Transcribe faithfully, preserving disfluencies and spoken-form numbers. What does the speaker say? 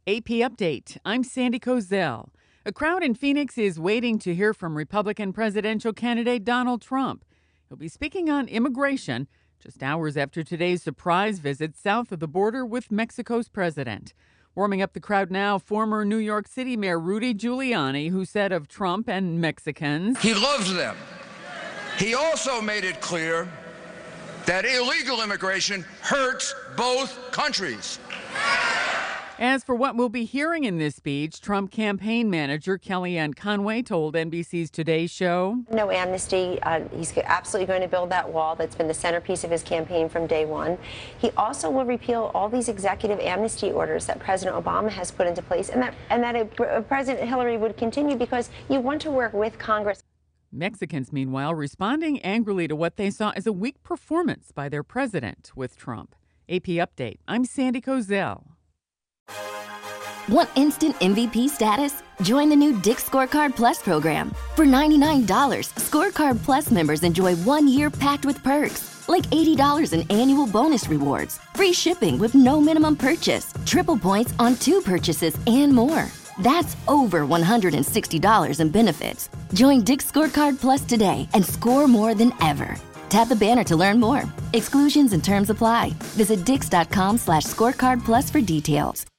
A P Update. I'm Sandy Kozel. A crowd in Phoenix is waiting to hear from Republican presidential candidate Donald Trump. He'll be speaking on immigration just hours after today's surprise visit south of the border with Mexico's president. Warming up the crowd now, former New York City Mayor Rudy Giuliani, who said of Trump and Mexicans, he loves them. He also made it clear that illegal immigration hurts both countries. As for what we'll be hearing in this speech, Trump campaign manager Kellyanne Conway told N B C's Today Show, no amnesty. Uh, he's absolutely going to build that wall that's been the centerpiece of his campaign from day one. He also will repeal all these executive amnesty orders that President Obama has put into place, and that, and that a, President Hillary would continue because you want to work with Congress. Mexicans, meanwhile, responding angrily to what they saw as a weak performance by their president with Trump. A P Update. I'm Sandy Kozel. Want instant M V P status? Join the new Dick's Scorecard Plus program. For ninety-nine dollars, Scorecard Plus members enjoy one year packed with perks, like eighty dollars in annual bonus rewards, free shipping with no minimum purchase, triple points on two purchases, and more. That's over one hundred sixty dollars in benefits. Join Dick's Scorecard Plus today and score more than ever. Tap the banner to learn more. Exclusions and terms apply. Visit dix.com slash scorecard plus for details.